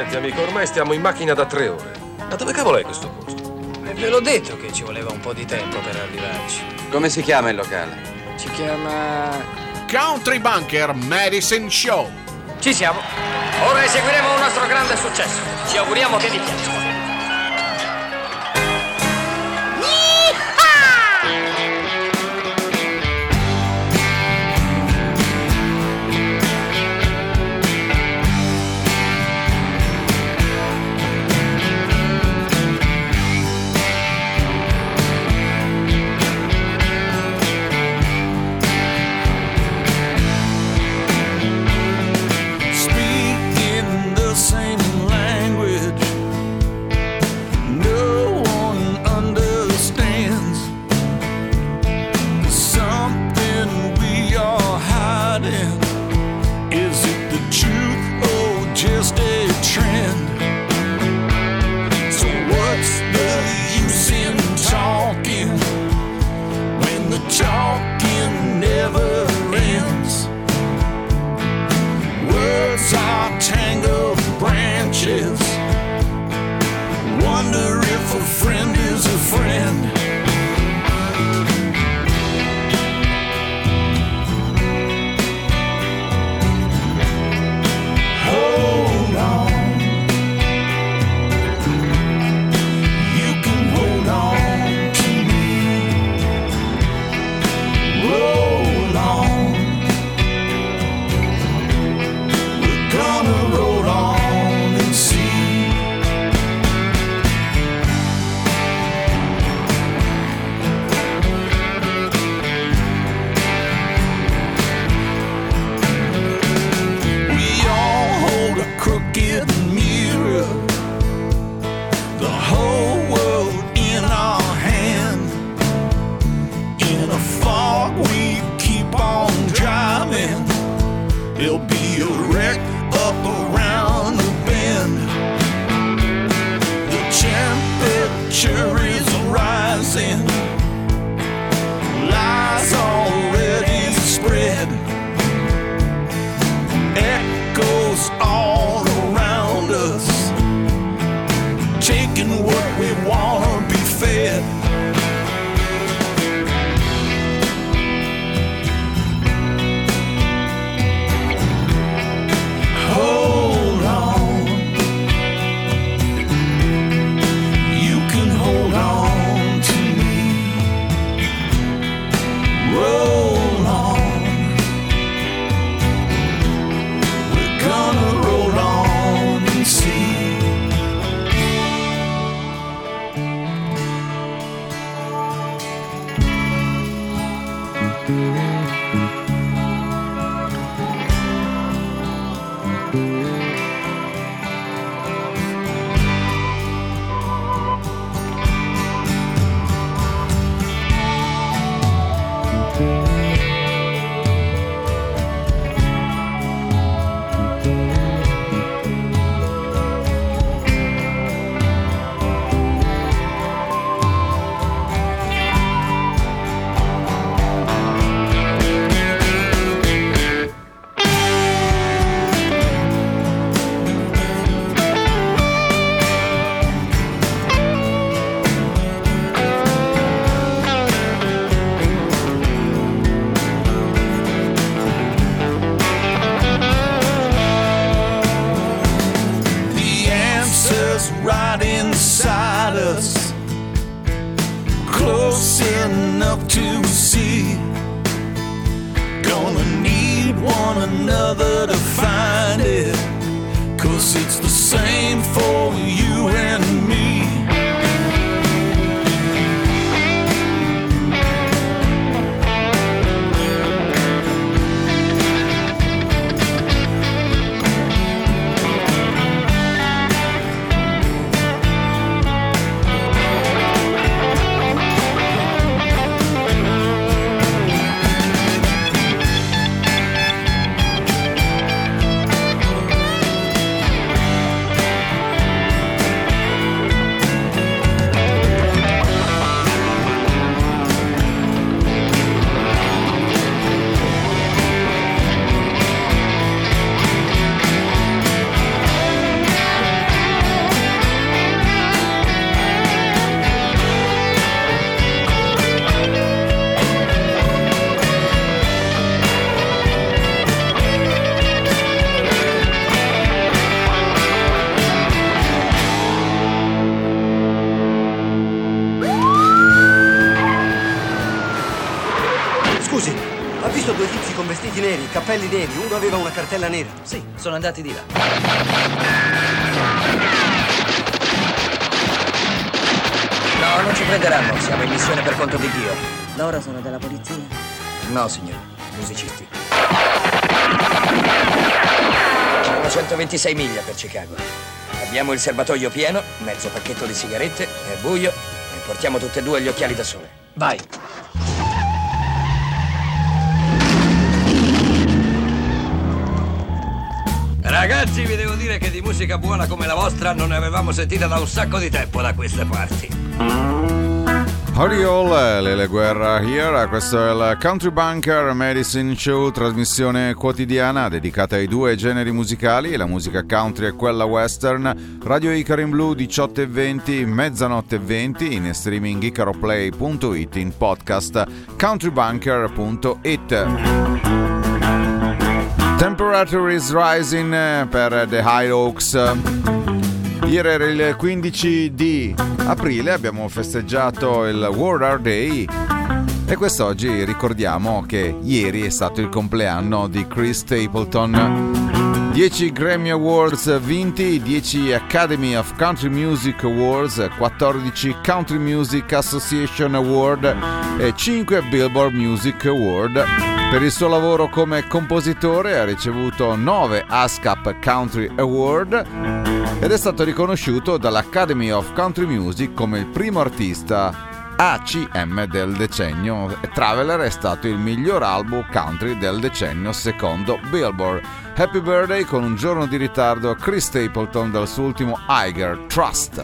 Senti amico, ormai stiamo in macchina da 3 ore. Ma dove cavolo è questo posto? Ve l'ho detto che ci voleva un po' di tempo per arrivarci. Come si chiama il locale? Si chiama... Country Bunker Medicine Show. Ci siamo. Ora eseguiremo un nostro grande successo. Ci auguriamo che vi piaccia. Wonder if a friend is a friend. Hold on. You can hold on to me. Roll on. We're gonna roll on and see. Crooked mirror, the whole world in our hand. In a fog we keep on driving. There'll be a wreck up around the bend. The temperature is rising. Lies already spread. Echoes all around us, taking what we wanna be fed. Hold on. You can hold on to me. Roll on. We're gonna roll on and see. Right inside us, close enough to see. Gonna need one another to find it, 'cause it's the same for you and me. neri, cappelli neri, uno aveva una cartella nera. Sì, sono andati di là. No, non ci prenderanno, siamo in missione per conto di Dio. Loro sono della polizia? No, signore, musicisti. Sono 126 miglia per Chicago. Abbiamo il serbatoio pieno, mezzo pacchetto di sigarette, è buio e portiamo tutte e due gli occhiali da sole. Vai! Ragazzi, vi devo dire che di musica buona come la vostra non ne avevamo sentita da un sacco di tempo da queste parti. Howdy all, Lele Guerra here, questo è il Country Bunker Medicine Show, trasmissione quotidiana dedicata ai due generi musicali, la musica country e quella western, Radio Icaro in Blu 18:20, mezzanotte 20, in streaming icaroplay.it, in podcast countrybunker.it. Temperature is rising per The High Oaks. Ieri era il 15 di aprile, abbiamo festeggiato il World Art Day e quest'oggi ricordiamo che ieri è stato il compleanno di Chris Stapleton. 10 Grammy Awards vinti, 10 Academy of Country Music Awards, 14 Country Music Association Award e 5 Billboard Music Award. Per il suo lavoro come compositore ha ricevuto 9 ASCAP Country Award ed è stato riconosciuto dall'Academy of Country Music come il primo artista ACM del decennio. Traveler è stato il miglior album country del decennio secondo Billboard. Happy birthday con un giorno di ritardo Chris Stapleton dal suo ultimo Iger Trust.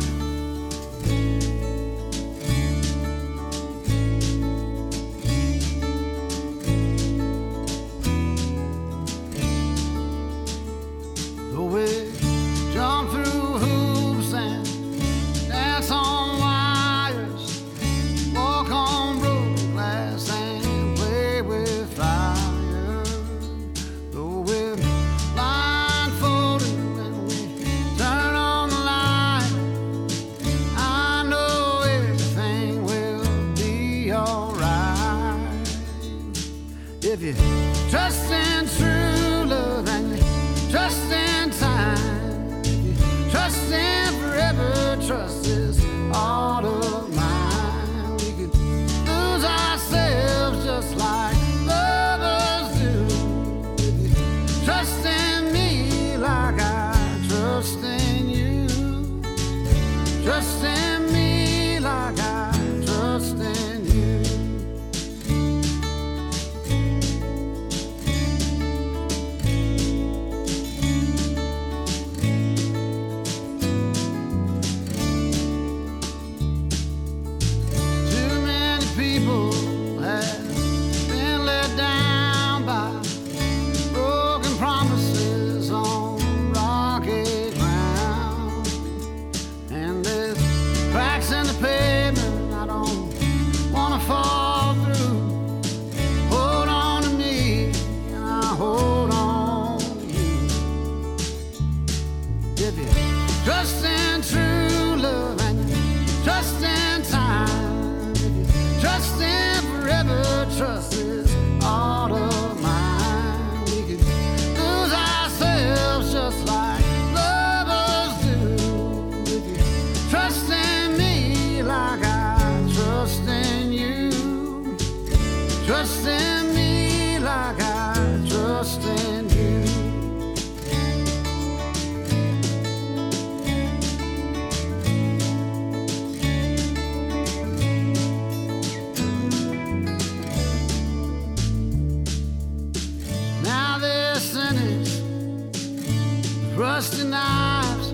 Rusty knives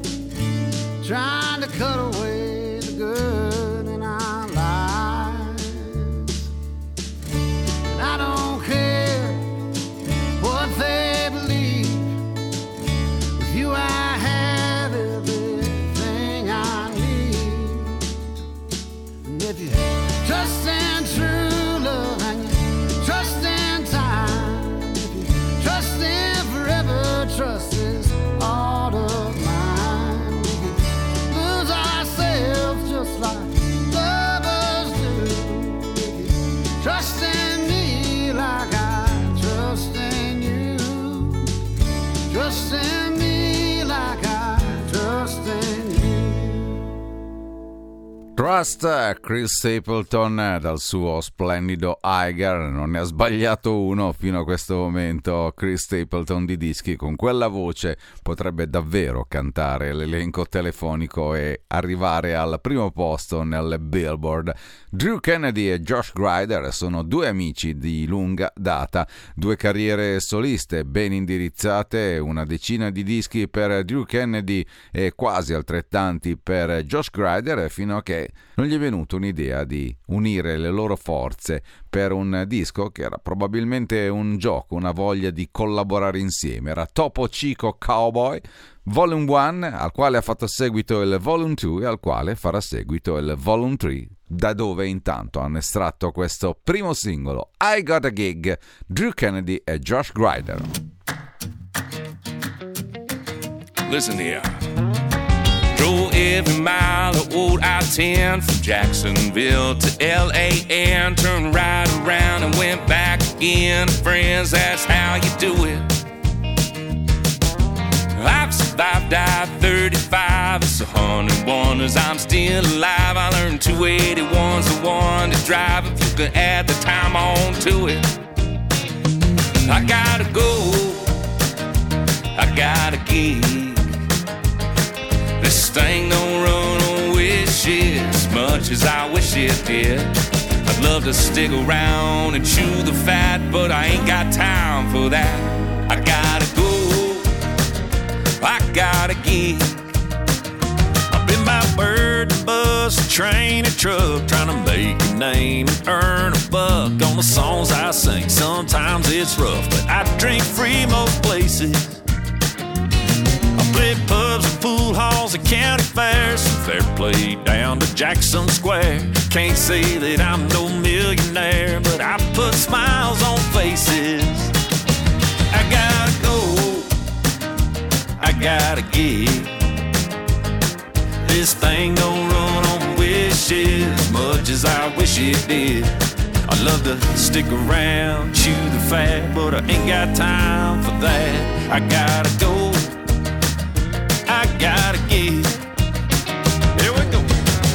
trying to cut away the good in our lives. And I don't care what they believe. With you I have everything I need. And if you trust in true love and you trust in time, if you trust in forever, trust is all of mine. We could lose ourselves just like lovers do. We could trust in me like I trust Trust, Chris Stapleton dal suo splendido Eiger, non ne ha sbagliato uno fino a questo momento. Chris Stapleton di dischi, con quella voce potrebbe davvero cantare l'elenco telefonico e arrivare al primo posto nel Billboard. Drew Kennedy e Josh Grider sono due amici di lunga data, due carriere soliste ben indirizzate, una decina di dischi per Drew Kennedy e quasi altrettanti per Josh Grider, fino a che non gli è venuta un'idea di unire le loro forze per un disco che era probabilmente un gioco, una voglia di collaborare insieme. Era Topo Chico Cowboy Volume 1, al quale ha fatto seguito il Volume 2 e al quale farà seguito il Volume 3, da dove intanto hanno estratto questo primo singolo, I Got a Gig, Drew Kennedy e Josh Grider. Listen here. Drove every mile of old I-10 from Jacksonville to L.A. and turned right around and went back again. Friends, that's how you do it. I've survived I-35, it's 101 as I'm still alive. I learned 281's the one to drive if you can add the time on to it. I gotta go, I gotta gig. This thing don't run on wishes as much as I wish it did. I'd love to stick around and chew the fat, but I ain't got time for that. I gotta go, I gotta gig. I've been by bird, bus, train, and truck, trying to make a name and earn a buck on the songs I sing. Sometimes it's rough, but I drink free most places. Play pubs and pool halls and county fairs, from fair play down to Jackson Square. Can't say that I'm no millionaire, but I put smiles on faces. I gotta go, I gotta gig. This thing don't run on wishes as much as I wish it did. I'd love to stick around, chew the fat, but I ain't got time for that. I gotta go, I gotta get. Here we go.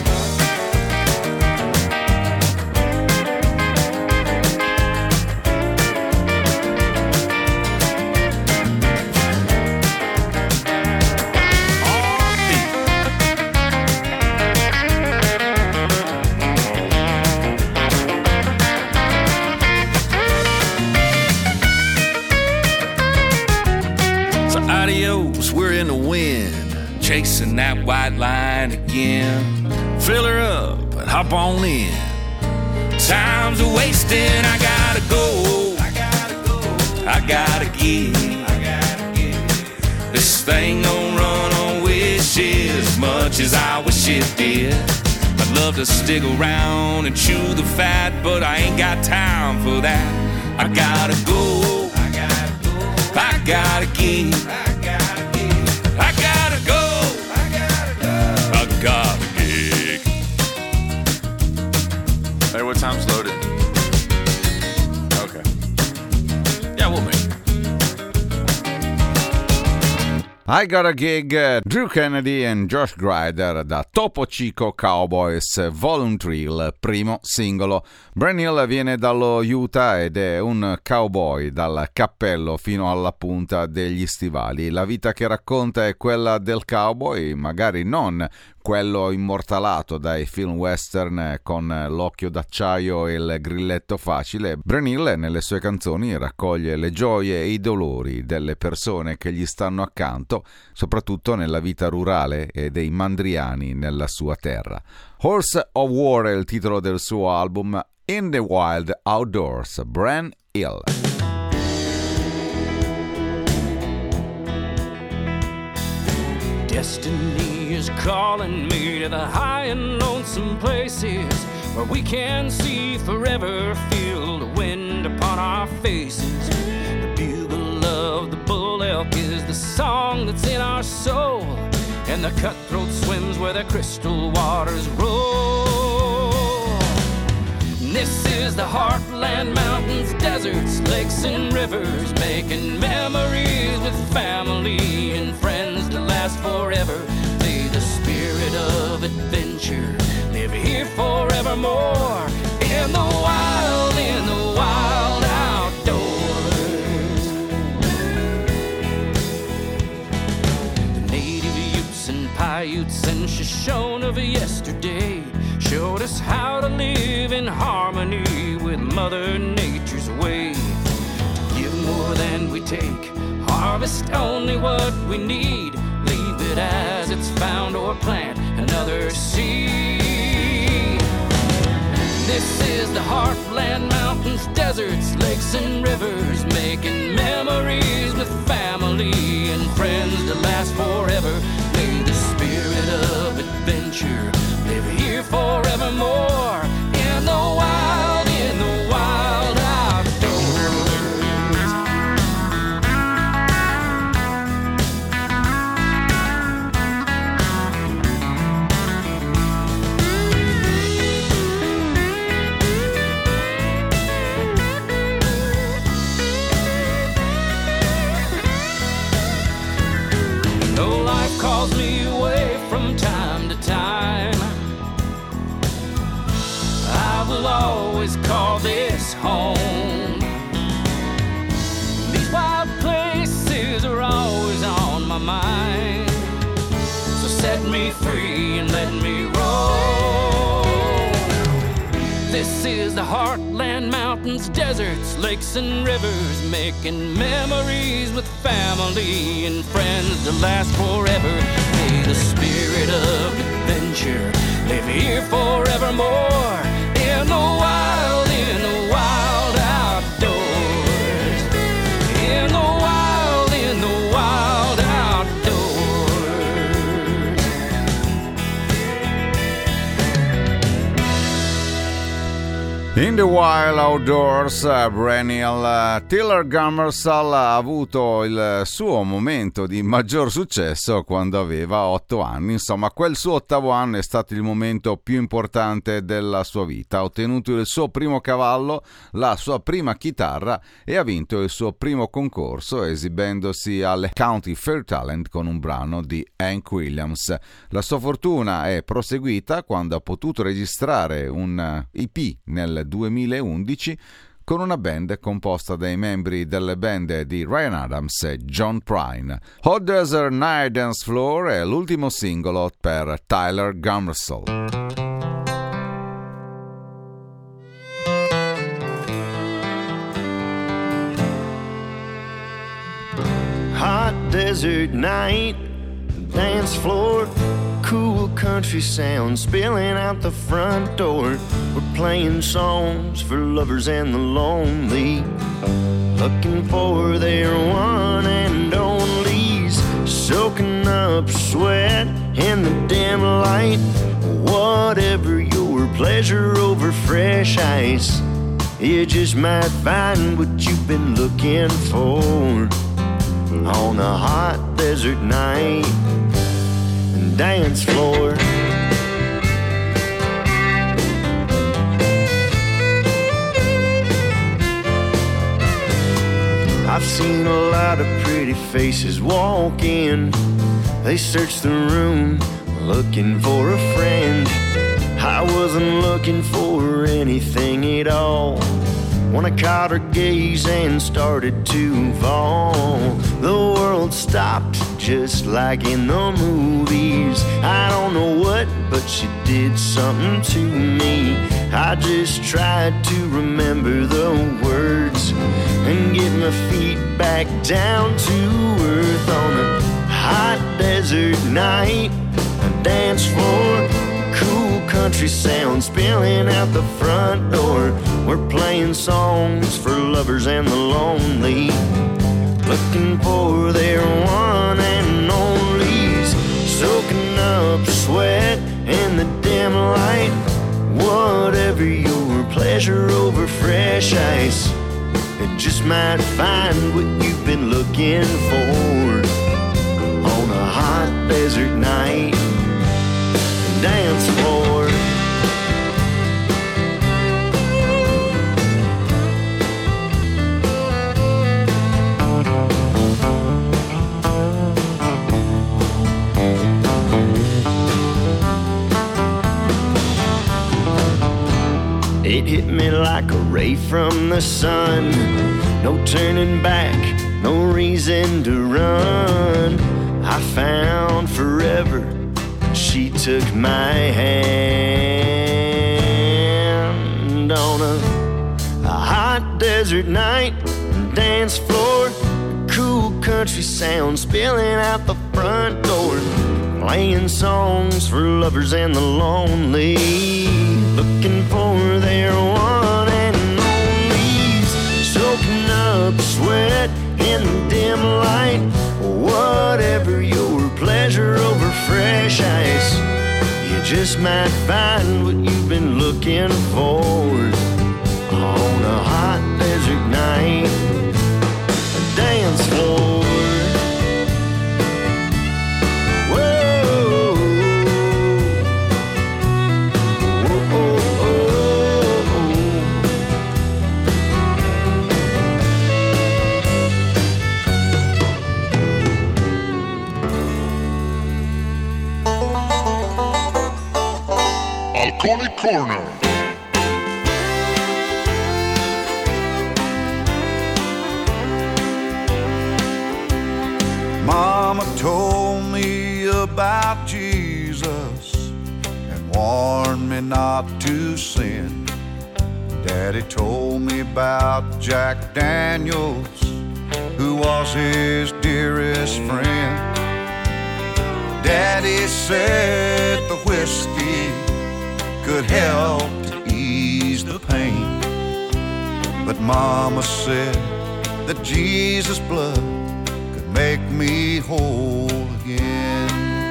So adios, we're in the wind, Chasing that white line again. fill her up and hop on in. Time's a wasting, I gotta go, I gotta go, I gotta gig. This thing don't run on wishes as much as I wish it did. I'd love to stick around and chew the fat, but I ain't got time for that. I gotta go, I gotta go, I gotta gig. I gotta go, I gotta gig. Hey, what time's loaded? Okay. Yeah, we'll make it. I Got a Gig, Drew Kennedy and Josh Grider da Topo Chico Cowboys Volume 3, il primo singolo. Bran Hill viene dallo Utah ed è un cowboy dal cappello fino alla punta degli stivali. La vita che racconta è quella del cowboy, magari non quello immortalato dai film western con l'occhio d'acciaio e il grilletto facile. Bran Hill nelle sue canzoni raccoglie le gioie e i dolori delle persone che gli stanno accanto, soprattutto nella vita rurale e dei mandriani nella sua terra. Horse of War è il titolo del suo album In the Wild Outdoors, Bran Hill. Destiny is calling me to the high and lonesome places where we can see forever, feel the wind upon our faces. The bugle of the bull elk is the song that's in our soul, and the cutthroat swims where the crystal waters roll. And this is the heartland, mountains, deserts, lakes and rivers, making memories with family and friends to last forever. May the spirit of adventure live forevermore. In the wild outdoors. The native Utes and Paiutes and Shoshone of yesterday showed us how to live in harmony with Mother Nature's way. Give more than we take, harvest only what we need, leave it as it's found or plant another seed. This is the heartland, mountains, deserts, lakes and rivers, making memories with family and friends to last forever. May the spirit of adventure live here forevermore. In the wild outdoors. Though life calls me away from time to time, I will always call this home. These wild places are always on my mind, so set me free and let me roam. This is the heartland, mountains, deserts, lakes and rivers, making memories with family and friends to last forever. May the spirit of adventure live here forevermore. In the wild outdoors. In the wild outdoors. In the Wild Outdoors, Breniel Tiller Gummersall ha avuto il suo momento di maggior successo quando aveva 8 anni. Insomma, quel suo ottavo anno è stato il momento più importante della sua vita. Ha ottenuto il suo primo cavallo, la sua prima chitarra e ha vinto il suo primo concorso esibendosi alle County Fair Talent con un brano di Hank Williams. La sua fortuna è proseguita quando ha potuto registrare un EP nel 2011 con una band composta dai membri delle band di Ryan Adams e John Prine. Hot Desert Night Dance Floor è l'ultimo singolo per Tyler Gummersall. Hot desert night, dance floor, cool country sound spilling out the front door. We're playing songs for lovers and the lonely, looking for their one and onlys, soaking up sweat in the dim light. Whatever your pleasure over fresh ice, you just might find what you've been looking for on a hot desert night dance floor. I've seen a lot of pretty faces walk in. They search the room looking for a friend. I wasn't looking for anything at all when I caught her gaze and started to fall. The world stopped just like in the movies. I don't know what, but she did something to me. I just tried to remember the words and get my feet back down to earth on a hot desert night, a dance floor, cool country sound spilling out the front door. We're playing songs for lovers and the lonely, looking for their one and onlys, soaking up sweat in the dim light. Whatever your pleasure over fresh ice, it just might find what you've been looking for on a hot desert night dance floor. hit me like a ray from the sun. No turning back, no reason to run. I found forever, she took my hand. On a hot desert night, dance floor, cool country sound spilling out the front door, playing songs for lovers and the lonely, looking for their one and only, soaking up sweat in the dim light. Whatever your pleasure over fresh ice, you just might find what you've been looking for on a hot desert night, a dance floor. Alcoholic Corner. Mama told me about Jesus and warned me not to sin. Daddy told me about Jack Daniels, who was his dearest friend. Daddy said the whiskey could help to ease the pain, but Mama said that Jesus' blood could make me whole again.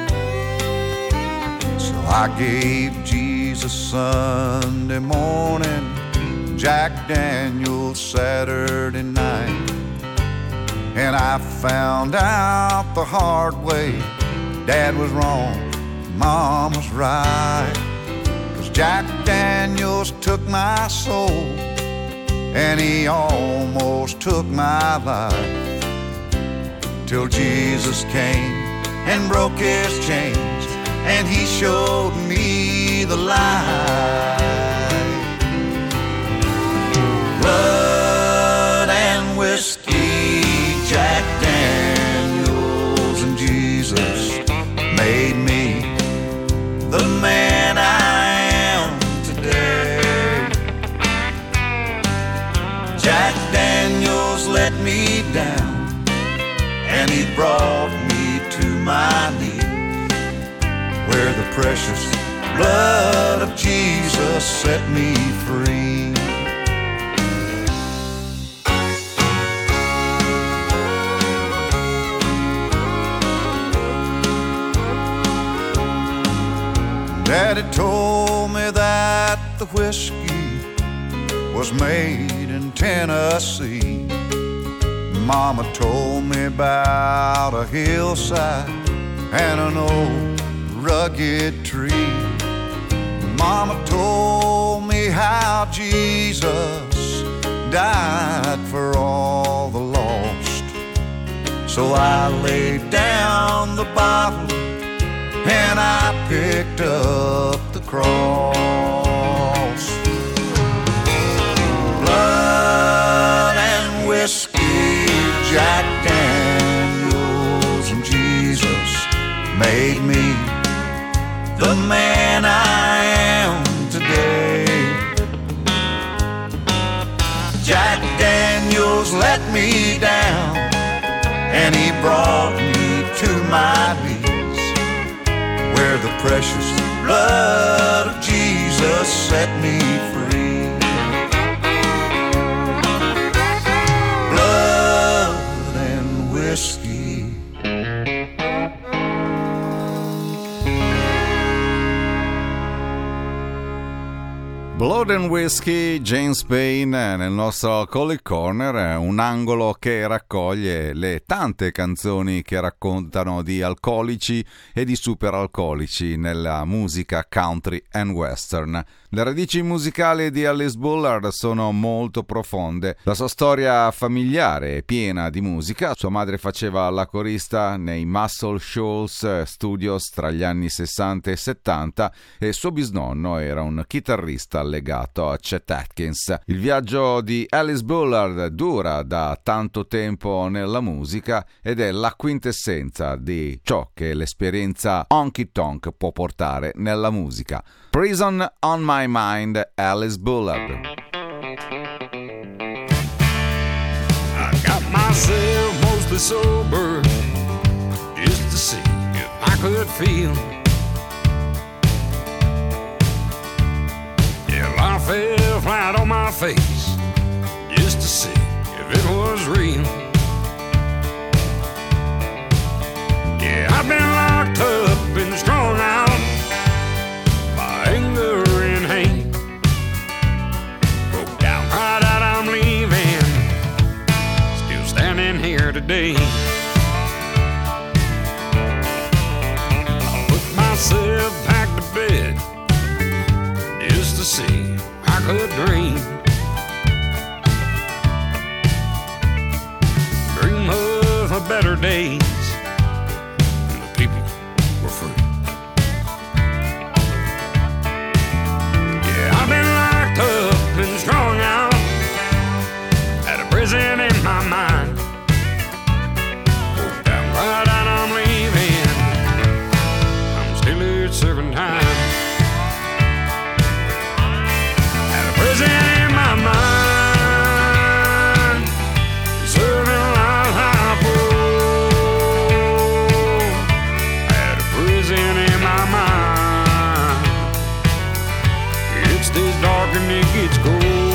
So I gave Jesus Sunday morning, Jack Daniels Saturday night, and I found out the hard way, Dad was wrong, Mom was right. Jack Daniels took my soul, and he almost took my life, till Jesus came and broke his chains, and he showed me the light. Blood and whiskey, Jack Daniels and Jesus made me the man I Jack Daniels let me down, and he brought me to my knees, where the precious blood of Jesus set me free. Daddy told me that the whiskey was made in Tennessee. Mama told me about a hillside and an old rugged tree. Mama told me how Jesus died for all the lost. So I laid down the bottle and I picked up the cross. Blood and whiskey, Jack Daniels and Jesus made me the man I am today. Jack Daniels let me down, and he brought me to my knees, where the precious blood of Jesus set me free. Blood and whiskey. Blood and Whiskey, James Payne nel nostro Alcoholic Corner, un angolo che raccoglie le tante canzoni che raccontano di alcolici e di superalcolici nella musica country and western. Le radici musicali di Alice Bullard sono molto profonde. La sua storia familiare è piena di musica. Sua madre faceva la corista nei Muscle Shoals Studios tra gli anni 60 e 70 e suo bisnonno era un chitarrista legato a Chet Atkins. Il viaggio di Alice Bullard dura da tanto tempo nella musica ed è la quintessenza di ciò che l'esperienza honky tonk può portare nella musica. Prison on My Mind, Alice Bullard. I got myself mostly sober just to see if I could feel. Yeah, I fell flat on my face just to see if it was real. Yeah, I've been locked up and strung out by anger and hate. Broke down right out, I'm leaving, still standing here today. I put myself back to bed just to see if I could dream of a better days. Been strung out at a prison in my mind. Oh, damn right out, I'm leaving. I'm still here serving time at a prison in my mind, serving life at a prison in my mind. It stays dark and it gets cold.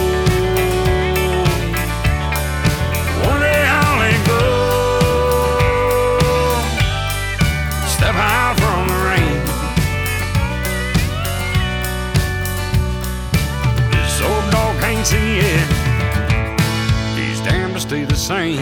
One day I'll let go, step out from the rain. This old dog can't see it, he's damned to stay the same.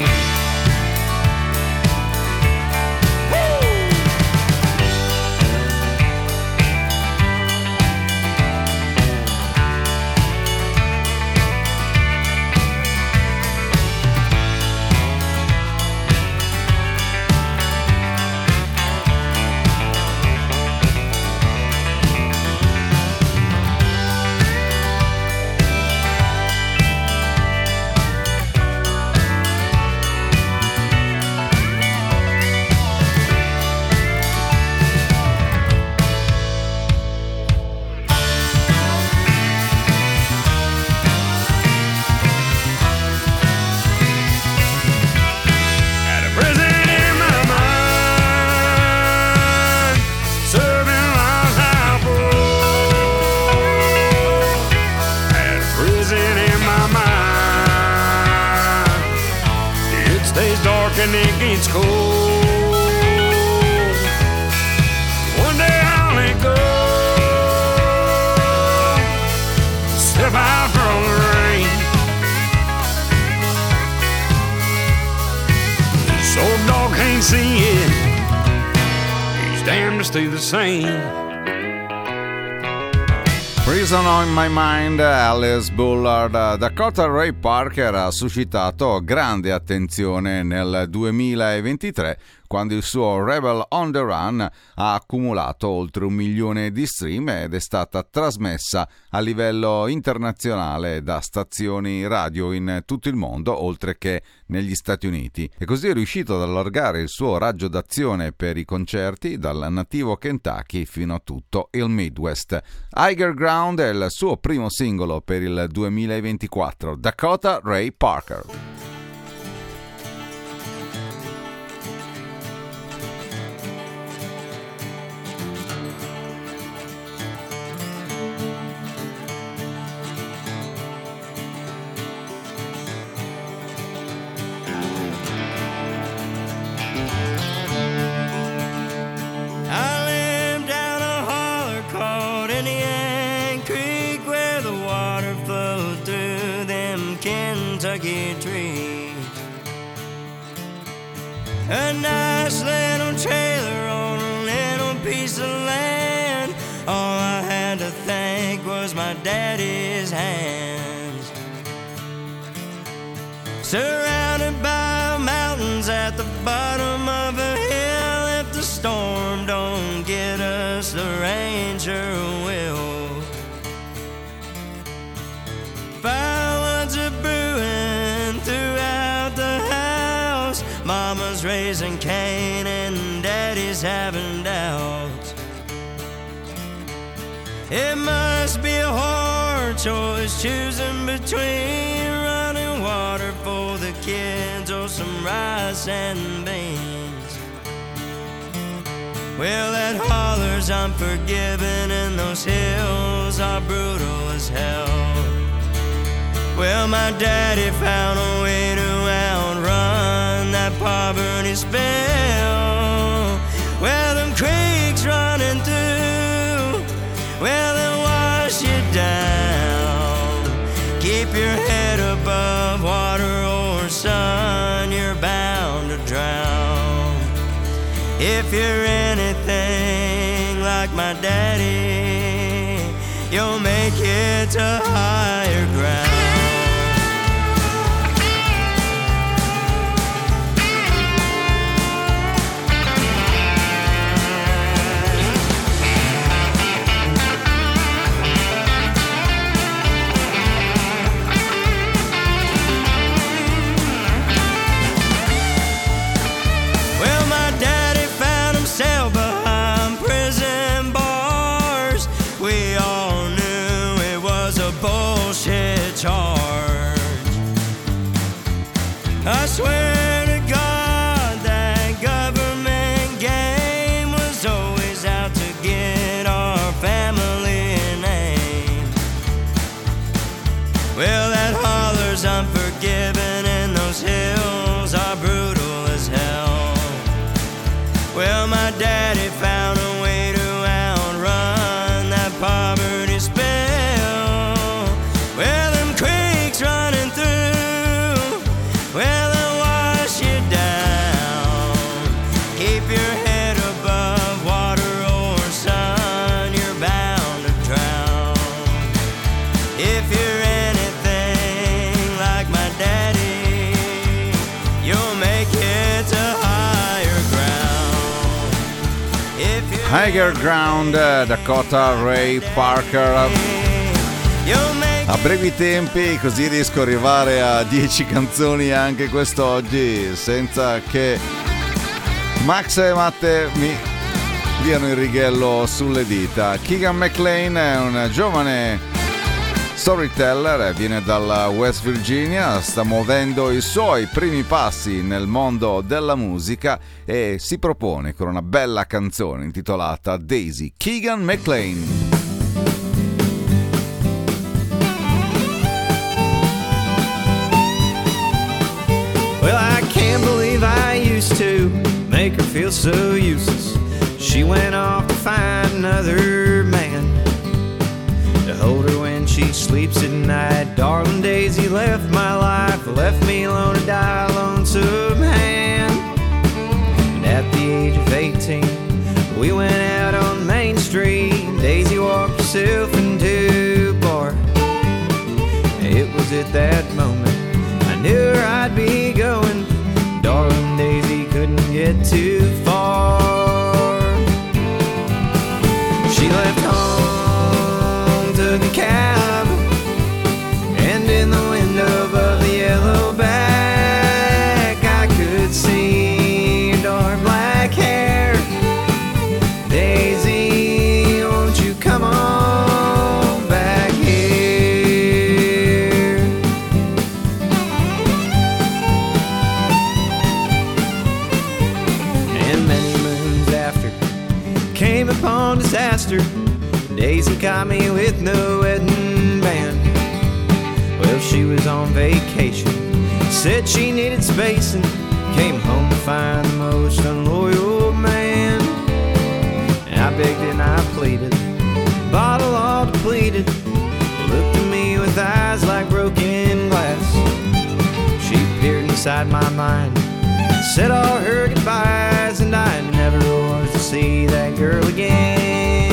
And it gets cold. One day I'll let go, step out from the rain. This old dog can't see it, he's damned to stay the same. Prison on My Mind, Alice Bullard. Dakota Ray Parker ha suscitato grande attenzione nel 2023 quando il suo Rebel on the Run ha accumulato oltre 1 milione di stream ed è stata trasmessa a livello internazionale da stazioni radio in tutto il mondo, oltre che negli Stati Uniti. E così è riuscito ad allargare il suo raggio d'azione per i concerti dal nativo Kentucky fino a tutto il Midwest. Higher Ground è il suo primo singolo per il 2024, Dakota Ray Parker. Kentucky trees, a nice little trailer on a little piece of land. All I had to thank was my daddy's hands. Surrounded by mountains at the bottom of a hill. If the storm don't get us, the rain sure will. It must be a hard choice choosing between running water for the kids or some rice and beans. Well, that holler's unforgiving and those hills are brutal as hell. Well, my daddy found a way to outrun that poverty spell. Well, them creeks running through, well, they wash you down. Keep your head above water or son, you're bound to drown. If you're anything like my daddy, you'll make it to higher ground. Behind prison bars, we all knew it was a bullshit charge. I swear to God that government game was always out to get our family name. Well, that holler's unforgiving and those hills are brutal as hell. Well, my daddy found a way to outrun that poverty spell. Well, them creeks running through, well, they'll wash you down. Keep your head above water or son, you're bound to drown. If you're anything like my daddy, you'll make it to higher ground. Higher Ground, Dakota Ray Parker. A brevi tempi, così riesco ad arrivare a 10 canzoni anche quest'oggi senza che Max e Matte mi diano il righello sulle dita. Keegan McLean è un giovane storyteller, viene dalla West Virginia, sta muovendo i suoi primi passi nel mondo della musica e si propone con una bella canzone intitolata Daisy. Keegan McLean. Well, I can't believe I used to make her feel so useless. She went off to find another man to hold her when she sleeps at night. Darling Daisy left my life, left me alone to die a lonesome hand. And at the age of 18, we went out on Main Street. Daisy walked herself into a bar. It was at that moment I knew where I'd be going. Darling Daisy couldn't get too far. She left home, took a cab, and in the window above the yellow back I could see her dark black hair. Daisy, won't you come on back here? And many moons after came upon disaster. Daisy caught me with no wedding band. Well, she was on vacation, said she needed space, and came home to find the most unloyal man. And I begged and I pleaded, bottle all depleted, looked at me with eyes like broken glass. She peered inside my mind, said all her goodbyes, and I never was to see that girl again.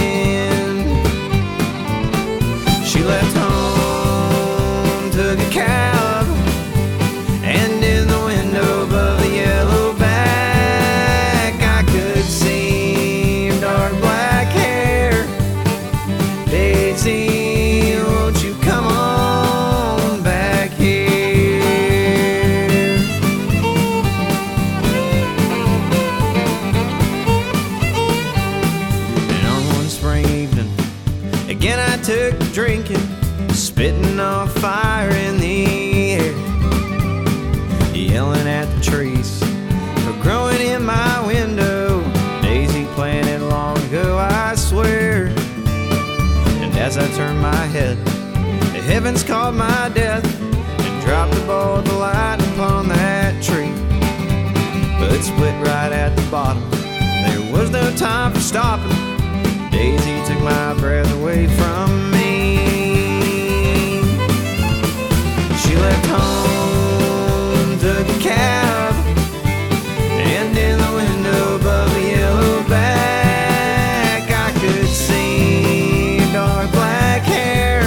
She left home, took a cab, and in the window above the yellow back I could see her dark black hair. Daisy, won't you come on back here? And took to drinking, spitting off fire in the air, yelling at the trees for growing in my window. Daisy planted long ago, I swear. And as I turned my head, the heavens called my death and dropped a bolt of light upon that tree. But it split right at the bottom. There was no time for stopping. Daisy took my breath away from me. She left home, took a cab, and in the window above the yellow back, I could see dark black hair.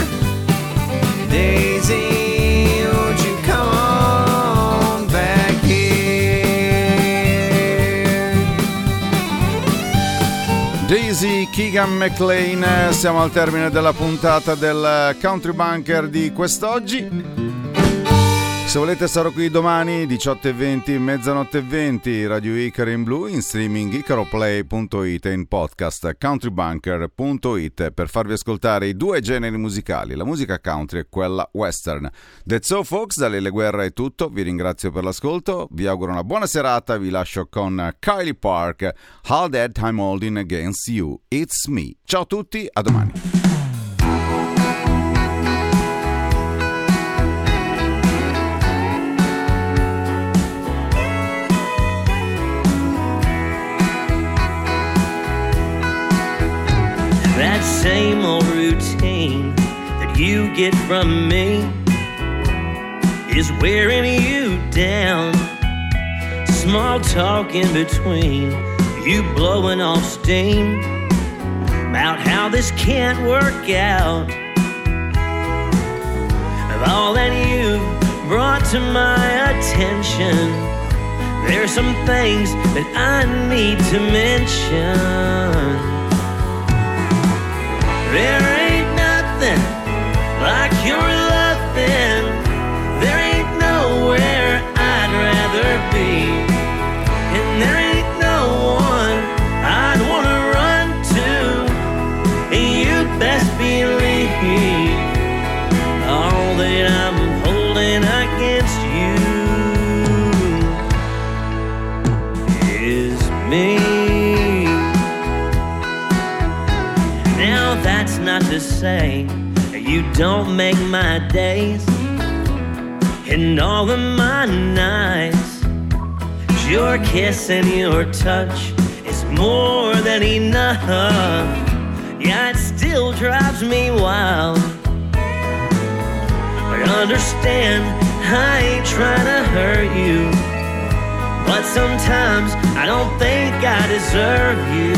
Daisy, won't you come on back here? Daisy Keegan McLean, siamo al termine della puntata del Country Bunker di quest'oggi. Se volete sarò qui domani 18:20, mezzanotte 20, Radio Icaro in blu, in streaming icaroplay.it e in podcast countrybunker.it per farvi ascoltare i due generi musicali, la musica country e quella western. That's all folks, da Lele Guerra è tutto, vi ringrazio per l'ascolto, vi auguro una buona serata, vi lascio con Kylie Park, All That I'm Holding Against You, It's Me. Ciao a tutti, a domani. That same old routine that you get from me is wearing you down. Small talk in between, you blowing off steam about how this can't work out. Of all that you've brought to my attention, there's some things that I need to mention. There ain't nothing like your loving. There ain't nowhere I'd rather be. And there ain't no one I'd wanna run to. And you best believe all that I'm holding against you is me. Now that's not to say you don't make my days and all of my nights. Your kiss and your touch is more than enough. Yeah, it still drives me wild. But understand, I ain't trying to hurt you, but sometimes I don't think I deserve you.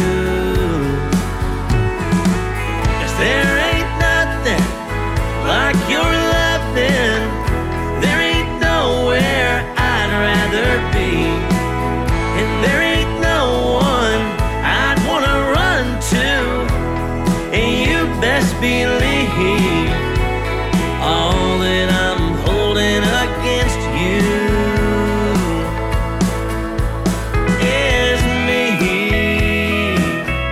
There ain't nothing like your loving. There ain't nowhere I'd rather be. And there ain't no one I'd wanna run to. And you best believe all that I'm holding against you is me.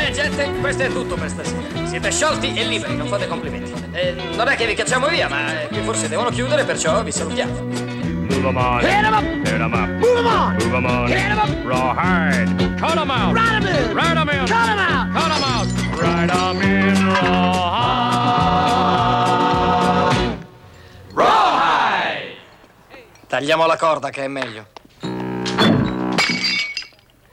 Bene, gente, questo è tutto per stasera. Siete sciolti e liberi, non fate complimenti. Non è che vi cacciamo via, ma qui forse devono chiudere, perciò vi salutiamo. Move 'em on. Hit 'em up. Hit 'em up. Move 'em on. Move 'em on. Hit 'em up. Rawhide. Cut 'em out. Ride 'em in. Ride 'em in. Cut 'em out. Cut 'em out. Ride 'em in. Rawhide. Tagliamo la corda che è meglio.